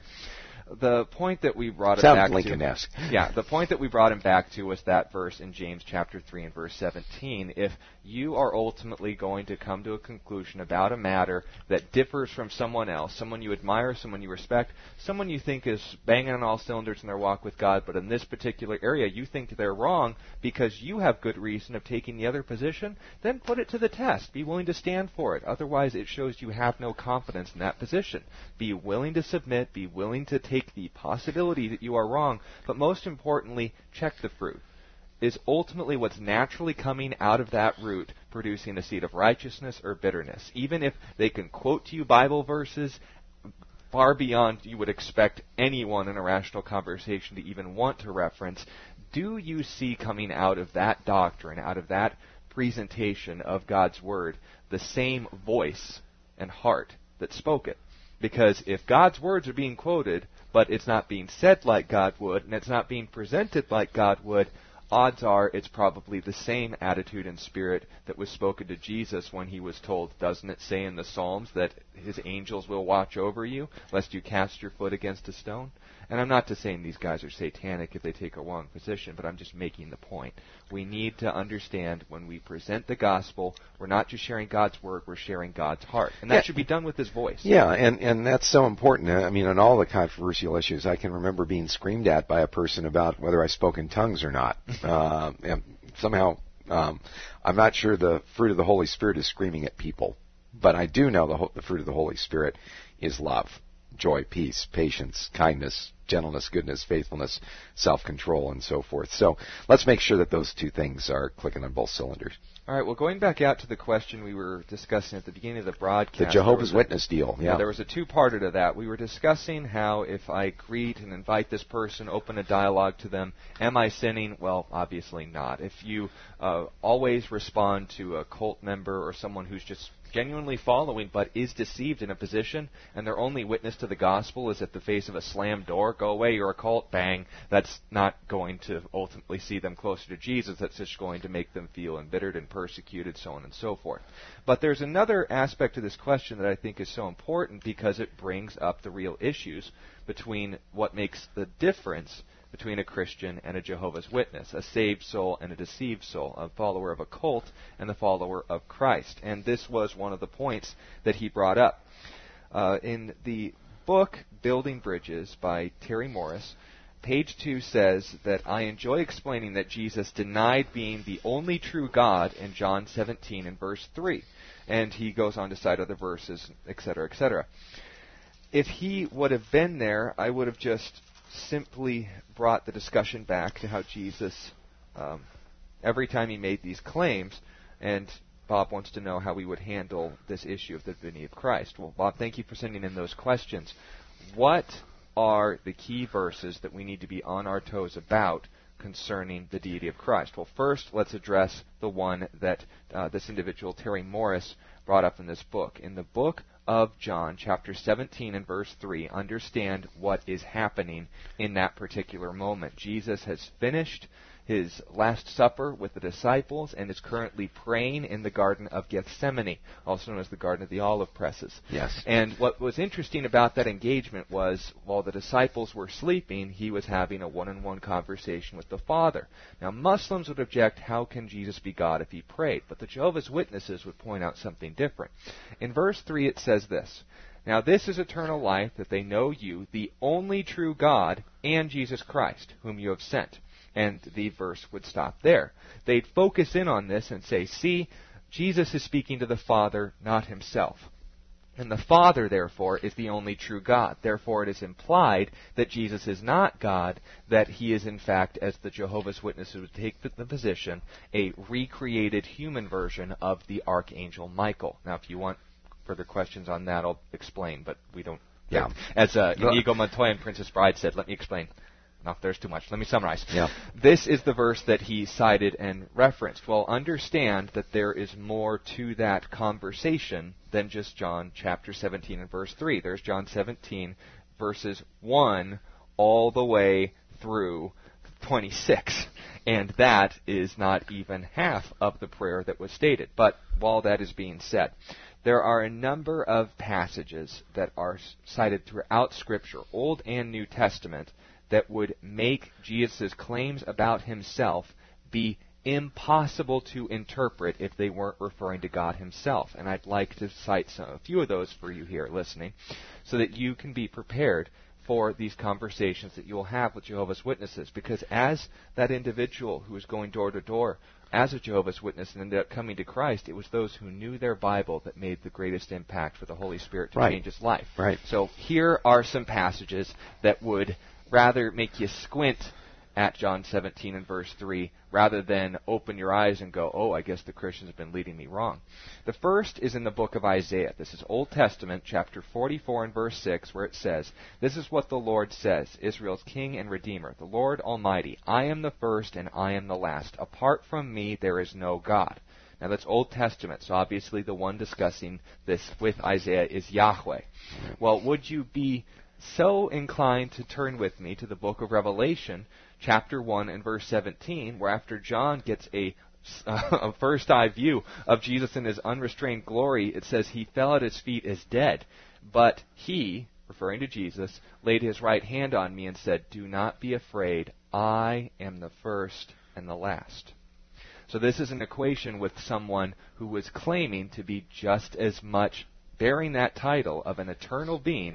The point that we brought it Sounds back Lincoln-esque. to, yeah, the point that we brought him back to was that verse in James chapter three and verse seventeen. If you are ultimately going to come to a conclusion about a matter that differs from someone else, someone you admire, someone you respect, someone you think is banging on all cylinders in their walk with God, but in this particular area you think they're wrong because you have good reason of taking the other position, then put it to the test. Be willing to stand for it. Otherwise, it shows you have no confidence in that position. Be willing to submit. Be willing to take the possibility that you are wrong, but most importantly, check the fruit. Is ultimately what's naturally coming out of that root producing a seed of righteousness or bitterness? Even if they can quote to you Bible verses far beyond you would expect anyone in a rational conversation to even want to reference, do you see coming out of that doctrine, out of that presentation of God's Word, the same voice and heart that spoke it? Because if God's words are being quoted, but it's not being said like God would, and it's not being presented like God would, odds are it's probably the same attitude and spirit that was spoken to Jesus when he was told, doesn't it say in the Psalms that his angels will watch over you, lest you cast your foot against a stone? And I'm not just saying these guys are satanic if they take a wrong position, but I'm just making the point. We need to understand when we present the gospel, we're not just sharing God's word, we're sharing God's heart. And that Yeah. should be done with his voice. Yeah, and, and that's so important. I mean, on all the controversial issues, I can remember being screamed at by a person about whether I spoke in tongues or not. uh, and somehow, um, I'm not sure the fruit of the Holy Spirit is screaming at people, but I do know the, ho- the fruit of the Holy Spirit is love, joy, peace, patience, kindness, gentleness, goodness, faithfulness, self-control, and so forth. So let's make sure that those two things are clicking on both cylinders. All right, well, going back out to the question we were discussing at the beginning of the broadcast. The Jehovah's there was a- Witness deal. Yeah, Yeah. there was a two-parter to that. We were discussing how if I greet and invite this person, open a dialogue to them, am I sinning? Well, obviously not. If you uh, always respond to a cult member or someone who's just genuinely following but is deceived in a position and their only witness to the gospel is at the face of a slammed door, go away, you're a cult, bang, that's not going to ultimately see them closer to Jesus. That's just going to make them feel embittered and persecuted, so on and so forth. But there's another aspect to this question that I think is so important because it brings up the real issues between what makes the difference between a Christian and a Jehovah's Witness, a saved soul and a deceived soul, a follower of a cult and the follower of Christ. And this was one of the points that he brought up. Uh, in the book Building Bridges by Terry Morris, page two says that I enjoy explaining that Jesus denied being the only true God in John seventeen and verse three. And he goes on to cite other verses, et cetera, et cetera. If he would have been there, I would have just simply brought the discussion back to how Jesus um, every time he made these claims, and Bob wants to know how we would handle this issue of the divinity of Christ. Well, Bob, thank you for sending in those questions. What are the key verses that we need to be on our toes about concerning the deity of Christ? Well, first, let's address the one that uh, this individual, Terry Morris, brought up in this book. In the book of John, chapter seventeen and verse three, understand what is happening in that particular moment. Jesus has finished his Last Supper with the disciples and is currently praying in the Garden of Gethsemane, also known as the Garden of the Olive Presses. Yes. And what was interesting about that engagement was, while the disciples were sleeping, he was having a one-on-one conversation with the Father. Now, Muslims would object, how can Jesus be God if he prayed? But the Jehovah's Witnesses would point out something different. In verse three it says this, "Now this is eternal life, that they know you, the only true God, and Jesus Christ, whom you have sent." And the verse would stop there. They'd focus in on this and say, see, Jesus is speaking to the Father, not himself. And the Father, therefore, is the only true God. Therefore, it is implied that Jesus is not God, that he is, in fact, as the Jehovah's Witnesses would take the position, a recreated human version of the Archangel Michael. Now, if you want further questions on that, I'll explain, but we don't. Yeah. As uh, Inigo Montoya and Princess Bride said, let me explain. No, there's too much. Let me summarize. Yeah. This is the verse that he cited and referenced. Well, understand that there is more to that conversation than just John chapter seventeen and verse three. There's John seventeen, verses one all the way through twenty-six. And that is not even half of the prayer that was stated. But while that is being said, there are a number of passages that are cited throughout Scripture, Old and New Testament, that would make Jesus' claims about himself be impossible to interpret if they weren't referring to God himself. And I'd like to cite some, a few of those for you here listening, so that you can be prepared for these conversations that you will have with Jehovah's Witnesses. Because as that individual who was going door to door as a Jehovah's Witness and ended up coming to Christ, it was those who knew their Bible that made the greatest impact for the Holy Spirit to right. change his life. Right. So here are some passages that would rather make you squint at John seventeen and verse three rather than open your eyes and go, oh, I guess the Christians have been leading me wrong. The first is in the book of Isaiah. This is Old Testament, chapter forty-four and verse six, where it says, "This is what the Lord says, Israel's King and Redeemer, the Lord Almighty. I am the first and I am the last. Apart from me there is no God." Now that's Old Testament, so obviously the one discussing this with Isaiah is Yahweh. Well, would you be so inclined to turn with me to the book of Revelation, chapter one and verse seventeen, where after John gets a, a first-eye view of Jesus in his unrestrained glory, it says he fell at his feet as dead. But he, referring to Jesus, laid his right hand on me and said, "Do not be afraid. I am the first and the last." So this is an equation with someone who was claiming to be just as much bearing that title of an eternal being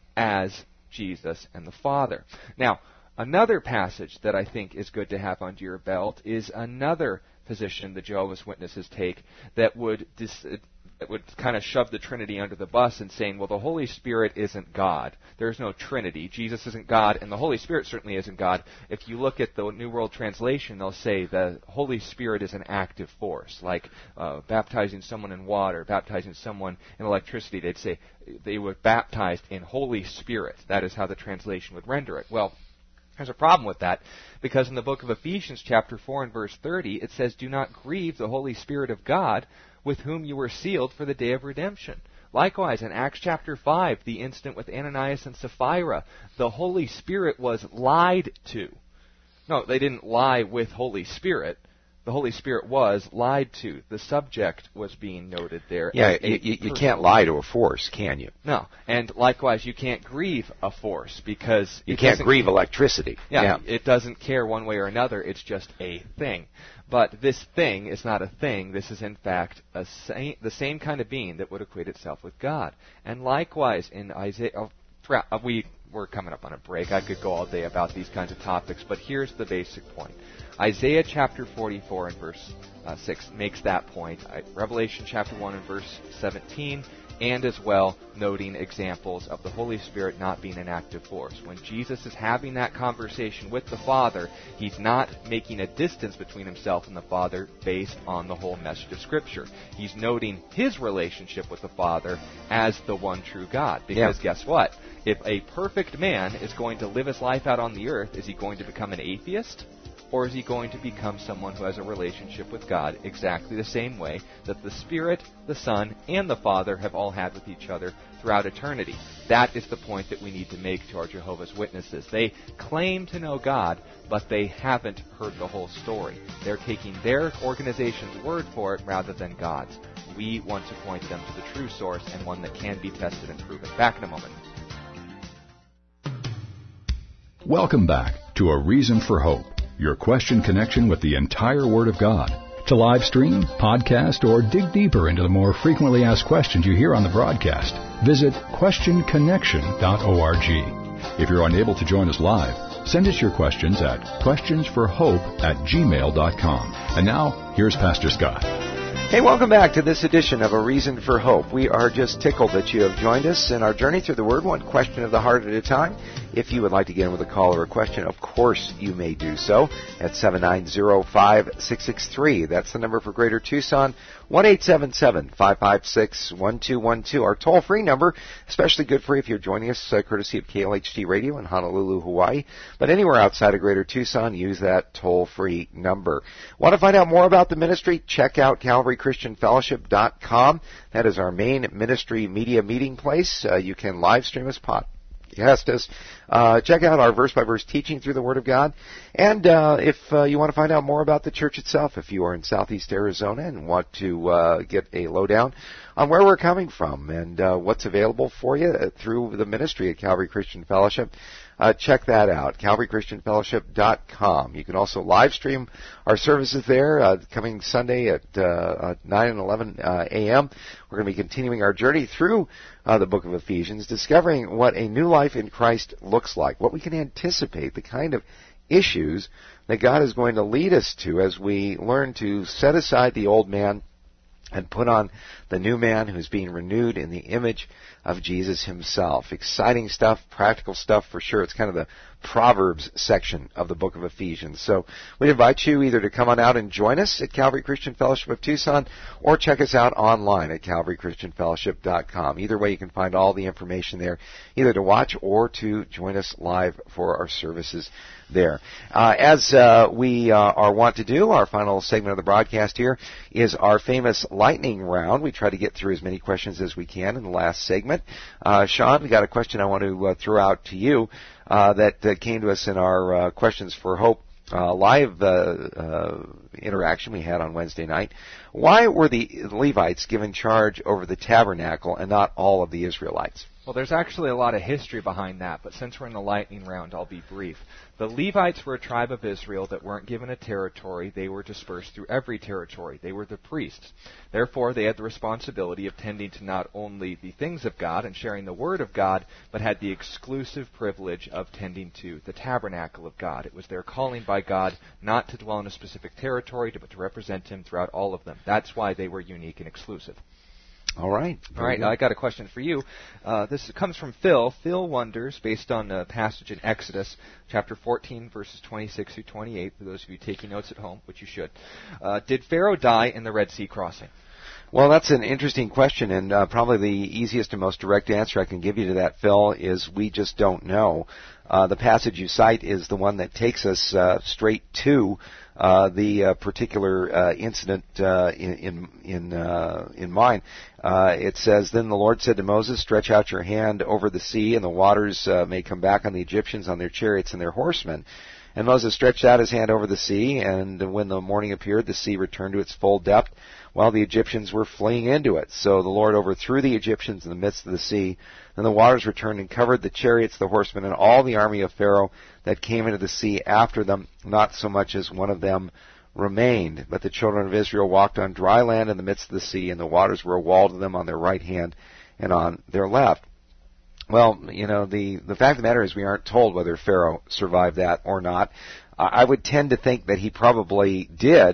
as Jesus and the Father. Now, another passage that I think is good to have under your belt is another position the Jehovah's Witnesses take that would dis- that would kind of shove the Trinity under the bus and saying, well, the Holy Spirit isn't God. There's no Trinity. Jesus isn't God, and the Holy Spirit certainly isn't God. If you look at the New World Translation, they'll say the Holy Spirit is an active force, like uh, baptizing someone in water, baptizing someone in electricity. They'd say they were baptized in Holy Spirit. That is how the translation would render it. Well, there's a problem with that, because in the book of Ephesians, chapter four and verse thirty, it says, "Do not grieve the Holy Spirit of God, with whom you were sealed for the day of redemption." Likewise, in Acts chapter five, the incident with Ananias and Sapphira, the Holy Spirit was lied to. No, they didn't lie with Holy Spirit. The Holy Spirit was lied to. The subject was being noted there. Yeah, you, you, you can't lie to a force, can you? No. And likewise, you can't grieve a force because... You can't grieve electricity. Yeah, yeah, it doesn't care one way or another. It's just a thing. But this thing is not a thing. This is, in fact, a sa- the same kind of being that would equate itself with God. And likewise, in Isaiah... Oh, we, we're coming up on a break. I could go all day about these kinds of topics, but here's the basic point. Isaiah chapter forty-four and verse uh, six makes that point. I, Revelation chapter one and verse seventeen and as well noting examples of the Holy Spirit not being an active force. When Jesus is having that conversation with the Father, he's not making a distance between himself and the Father based on the whole message of Scripture. He's noting his relationship with the Father as the one true God. Because yeah. guess what? If a perfect man is going to live his life out on the earth, is he going to become an atheist? Or is he going to become someone who has a relationship with God exactly the same way that the Spirit, the Son, and the Father have all had with each other throughout eternity? That is the point that we need to make to our Jehovah's Witnesses. They claim to know God, but they haven't heard the whole story. They're taking their organization's word for it rather than God's. We want to point them to the true source and one that can be tested and proven. Back in a moment. Welcome back to A Reason for Hope, your question connection with the entire Word of God. To live stream, podcast, or dig deeper into the more frequently asked questions you hear on the broadcast, visit question connection dot org. If you're unable to join us live, send us your questions at questions for hope at gmail dot com. And now, here's Pastor Scott. Hey, welcome back to this edition of A Reason for Hope. We are just tickled that you have joined us in our journey through the Word, one question of the heart at a time. If you would like to get in with a call or a question, of course you may do so at seven nine zero, five six six three. That's the number for Greater Tucson, one eight seven seven, five five six, one two one two. Our toll-free number, especially good for you if you're joining us uh, courtesy of K L H D Radio in Honolulu, Hawaii. But anywhere outside of Greater Tucson, use that toll-free number. Want to find out more about the ministry? Check out Calvary Christian Fellowship dot com. That is our main ministry media meeting place. Uh, you can live stream us, podcast us, uh, check out our verse-by-verse teaching through the Word of God. And uh, if uh, you want to find out more about the church itself, if you are in Southeast Arizona and want to uh, get a lowdown on where we're coming from and uh, what's available for you through the ministry at Calvary Christian Fellowship, Uh, check that out, Calvary Christian Fellowship dot com. You can also live stream our services there uh, coming Sunday at uh, nine and eleven uh, a.m. We're going to be continuing our journey through uh, the book of Ephesians, discovering what a new life in Christ looks like, what we can anticipate, the kind of issues that God is going to lead us to as we learn to set aside the old man and put on the new man who's being renewed in the image of Jesus himself. Exciting stuff, practical stuff for sure. It's kind of the Proverbs section of the book of Ephesians. So we invite you either to come on out and join us at Calvary Christian Fellowship of Tucson or check us out online at Calvary Christian Fellowship dot com. Either way, you can find all the information there, either to watch or to join us live for our services there. Uh, as uh, we uh, are wont to do, our final segment of the broadcast here is our famous lightning round. We try to get through as many questions as we can in the last segment. Uh, Sean, we got a question I want to uh, throw out to you uh, that uh, came to us in our uh, Questions for Hope uh, live uh, uh, interaction we had on Wednesday night. Why were the Levites given charge over the tabernacle and not all of the Israelites? Well, there's actually a lot of history behind that, but since we're in the lightning round, I'll be brief. The Levites were a tribe of Israel that weren't given a territory. They were dispersed through every territory. They were the priests. Therefore, they had the responsibility of tending to not only the things of God and sharing the Word of God, but had the exclusive privilege of tending to the tabernacle of God. It was their calling by God not to dwell in a specific territory, but to represent Him throughout all of them. That's why they were unique and exclusive. All right. All right, now I got a question for you. Uh, this comes from Phil. Phil wonders, based on a passage in Exodus, chapter fourteen, verses twenty-six through twenty-eight, for those of you taking notes at home, which you should. Uh, did Pharaoh die in the Red Sea crossing? Well, that's an interesting question, and uh, probably the easiest and most direct answer I can give you to that, Phil, is we just don't know. Uh, the passage you cite is the one that takes us uh, straight to uh, the uh, particular uh, incident uh, in in in, uh, in mind. Uh, it says, "Then the Lord said to Moses, stretch out your hand over the sea, and the waters uh, may come back on the Egyptians, on their chariots and their horsemen. And Moses stretched out his hand over the sea, and when the morning appeared, the sea returned to its full depth, while the Egyptians were fleeing into it. So the Lord overthrew the Egyptians in the midst of the sea. Then the waters returned and covered the chariots, the horsemen, and all the army of Pharaoh that came into the sea after them. Not so much as one of them remained. But the children of Israel walked on dry land in the midst of the sea, and the waters were a wall to them on their right hand and on their left." Well, you know, the, the fact of the matter is we aren't told whether Pharaoh survived that or not. Uh, I would tend to think that he probably did,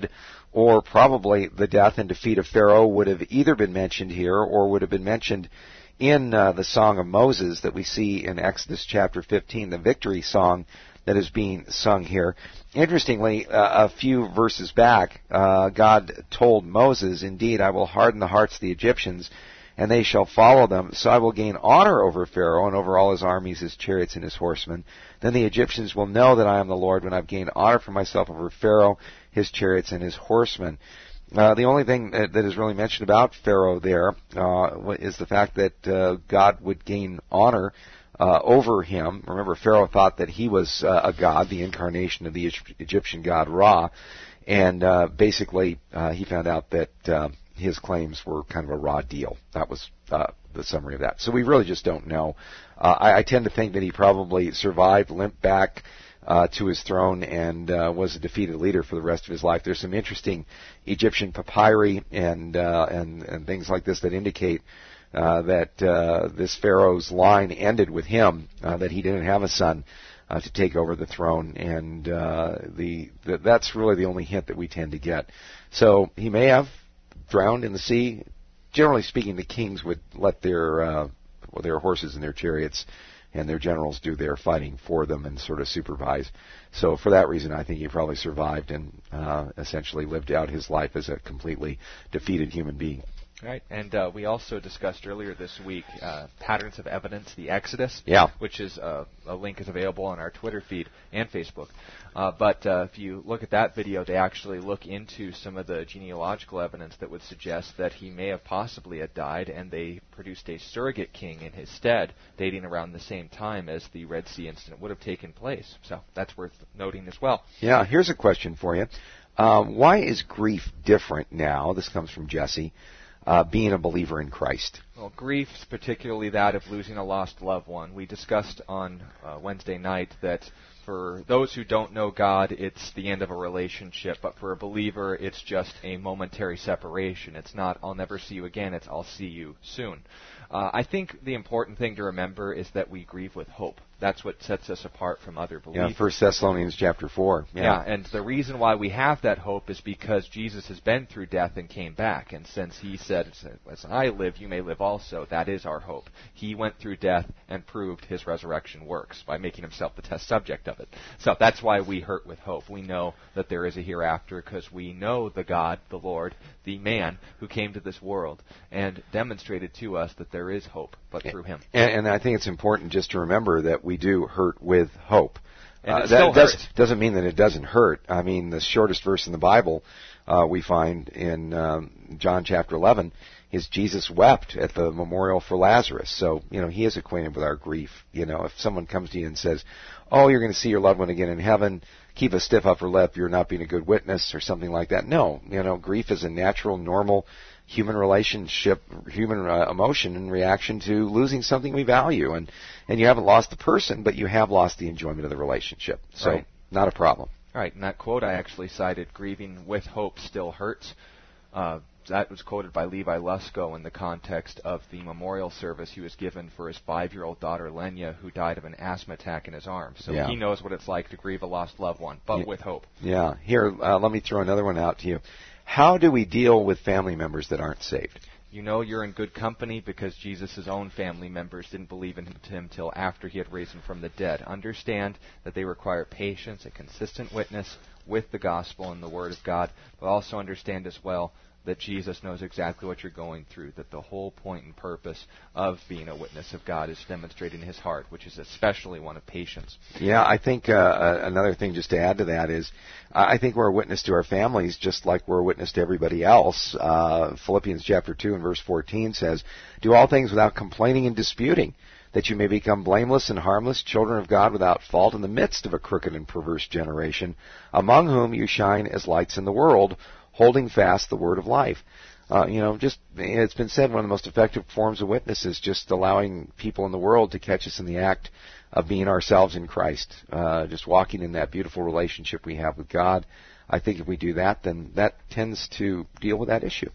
or probably the death and defeat of Pharaoh would have either been mentioned here or would have been mentioned in uh, the Song of Moses that we see in Exodus chapter fifteen, the victory song that is being sung here. Interestingly, uh, a few verses back, uh, God told Moses, "Indeed, I will harden the hearts of the Egyptians, and they shall follow them. So I will gain honor over Pharaoh and over all his armies, his chariots, and his horsemen. Then the Egyptians will know that I am the Lord when I've gained honor for myself over Pharaoh, his chariots, and his horsemen." Uh, the only thing that, that is really mentioned about Pharaoh there uh, is the fact that uh, God would gain honor uh, over him. Remember, Pharaoh thought that he was uh, a god, the incarnation of the Egyptian god Ra, and uh, basically uh, he found out that uh, his claims were kind of a raw deal. That was uh, the summary of that. So we really just don't know. Uh, I, I tend to think that he probably survived, limped back Uh, to his throne, and uh, was a defeated leader for the rest of his life. There's some interesting Egyptian papyri and uh, and, and things like this that indicate uh, that uh, this Pharaoh's line ended with him, uh, that he didn't have a son uh, to take over the throne, and uh, the, the that's really the only hint that we tend to get. So he may have drowned in the sea. Generally speaking, the kings would let their uh, well, their horses and their chariots and their generals do their fighting for them and sort of supervise. So for that reason, I think he probably survived and uh, essentially lived out his life as a completely defeated human being. Right, and uh, we also discussed earlier this week uh, Patterns of Evidence, the Exodus, yeah. which is uh, a link is available on our Twitter feed and Facebook. Uh, but uh, if you look at that video, they actually look into some of the genealogical evidence that would suggest that he may have possibly had died, and they produced a surrogate king in his stead, dating around the same time as the Red Sea incident would have taken place. So that's worth noting as well. Yeah, here's a question for you. Um, why is grief different now? This comes from Jesse. Uh, being a believer in Christ. Well, grief, particularly that of losing a lost loved one. We discussed on uh, Wednesday night that for those who don't know God, it's the end of a relationship, but for a believer, it's just a momentary separation. It's not, I'll never see you again, it's, I'll see you soon. Uh, I think the important thing to remember is that we grieve with hope. That's what sets us apart from other believers. Yeah, First Thessalonians chapter four. Yeah. yeah, and the reason why we have that hope is because Jesus has been through death and came back. And since he said, as I live, you may live also, that is our hope. He went through death and proved his resurrection works by making himself the test subject of it. So that's why we hurt with hope. We know that there is a hereafter because we know the God, the Lord, the man who came to this world and demonstrated to us that there is hope, but through him. And, and I think it's important just to remember that we do hurt with hope. And it uh, still that does, hurts. doesn't mean that it doesn't hurt. I mean, the shortest verse in the Bible uh, we find in um, John chapter eleven is Jesus wept at the memorial for Lazarus. So, you know, he is acquainted with our grief. You know, if someone comes to you and says, oh, you're going to see your loved one again in heaven, keep a stiff upper lip, you're not being a good witness or something like that. No, you know, grief is a natural, normal human relationship, human uh, emotion in reaction to losing something we value. And, and you haven't lost the person, but you have lost the enjoyment of the relationship. So, right. Not a problem. Right, and that quote I actually cited, grieving with hope still hurts. Uh, that was quoted by Levi Lusko in the context of the memorial service he was given for his five-year-old daughter, Lenya, who died of an asthma attack in his arm. So yeah. he knows what it's like to grieve a lost loved one, but yeah. with hope. Yeah. Here, uh, let me throw another one out to you. How do we deal with family members that aren't saved? You know you're in good company because Jesus' own family members didn't believe in him till after he had raised him from the dead. Understand that they require patience, a consistent witness with the gospel and the word of God, but also understand as well that Jesus knows exactly what you're going through, that the whole point and purpose of being a witness of God is demonstrating his heart, which is especially one of patience. Yeah, I think uh, another thing just to add to that is I think we're a witness to our families just like we're a witness to everybody else. Uh, Philippians chapter two and verse fourteen says, do all things without complaining and disputing, that you may become blameless and harmless, children of God without fault in the midst of a crooked and perverse generation, among whom you shine as lights in the world, holding fast the word of life. Uh, you know, just, it's been said, one of the most effective forms of witness is just allowing people in the world to catch us in the act of being ourselves in Christ, uh, just walking in that beautiful relationship we have with God. I think if we do that, then that tends to deal with that issue.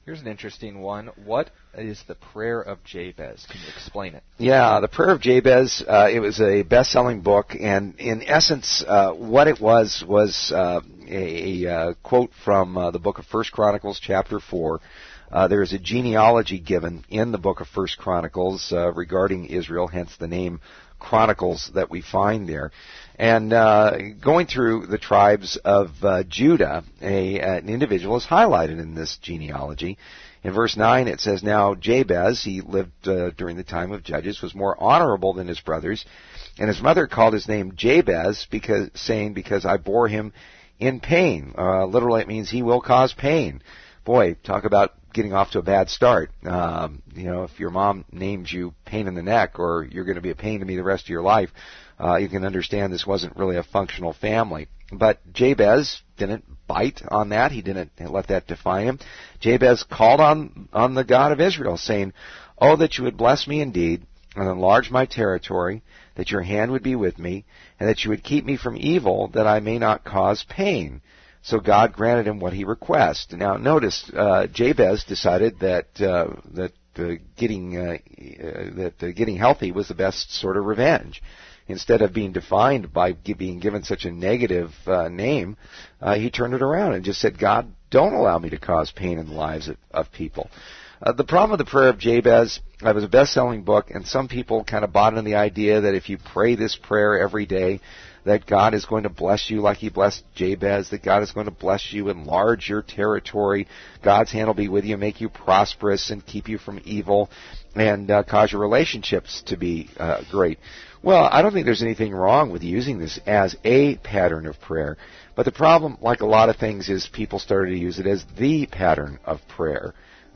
Here's an interesting one. What is the prayer of Jabez? Can you explain it? Yeah, the prayer of Jabez, uh, it was a best-selling book, and in essence, uh, what it was was uh, a, a uh, quote from uh, the book of First Chronicles, chapter four. Uh, there is a genealogy given in the book of First Chronicles uh, regarding Israel, hence the name Chronicles that we find there. And uh, going through the tribes of uh, Judah, a, an individual is highlighted in this genealogy. In verse nine it says, "Now Jabez, he lived uh, during the time of Judges, was more honorable than his brothers, and his mother called his name Jabez, because saying, because I bore him in pain." Uh, literally it means he will cause pain. Boy, talk about getting off to a bad start. Um, you know, if your mom names you pain in the neck, or you're going to be a pain to me the rest of your life, uh, you can understand this wasn't really a functional family. But Jabez didn't bite on that. He didn't let that define him. Jabez called on, on the God of Israel, saying, "Oh, that you would bless me indeed, and enlarge my territory, that your hand would be with me, and that you would keep me from evil, that I may not cause pain." So God granted him what he requested. Now, notice uh, Jabez decided that uh, that uh, getting uh, uh, that uh, getting healthy was the best sort of revenge. Instead of being defined by g- being given such a negative uh, name, uh, he turned it around and just said, "God, don't allow me to cause pain in the lives of, of people." Uh, the problem with the prayer of Jabez, it was a best-selling book, and some people kind of bought into the idea that if you pray this prayer every day, that God is going to bless you like he blessed Jabez, that God is going to bless you, enlarge your territory, God's hand will be with you, make you prosperous, and keep you from evil, and uh, cause your relationships to be uh, great. Well, I don't think there's anything wrong with using this as a pattern of prayer. But the problem, like a lot of things, is people started to use it as the pattern of prayer.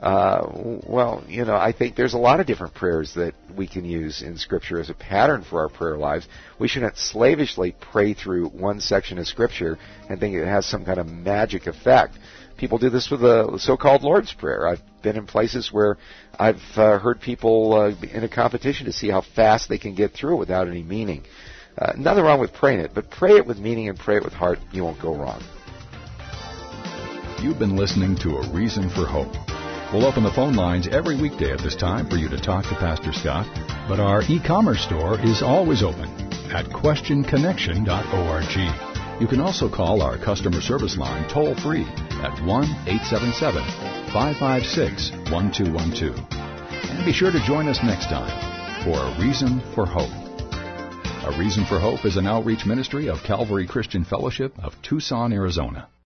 Uh, well, you know, I think there's a lot of different prayers that we can use in Scripture as a pattern for our prayer lives. We shouldn't slavishly pray through one section of Scripture and think it has some kind of magic effect. People do this with the so-called Lord's Prayer. I've been in places where I've uh, heard people uh, in a competition to see how fast they can get through it without any meaning. Uh, nothing wrong with praying it, but pray it with meaning and pray it with heart. You won't go wrong. You've been listening to A Reason for Hope. We'll open the phone lines every weekday at this time for you to talk to Pastor Scott, but our e-commerce store is always open at question connection dot org. You can also call our customer service line toll-free at one eight seven seven, five five six, one two one two. And be sure to join us next time for A Reason for Hope. A Reason for Hope is an outreach ministry of Calvary Christian Fellowship of Tucson, Arizona.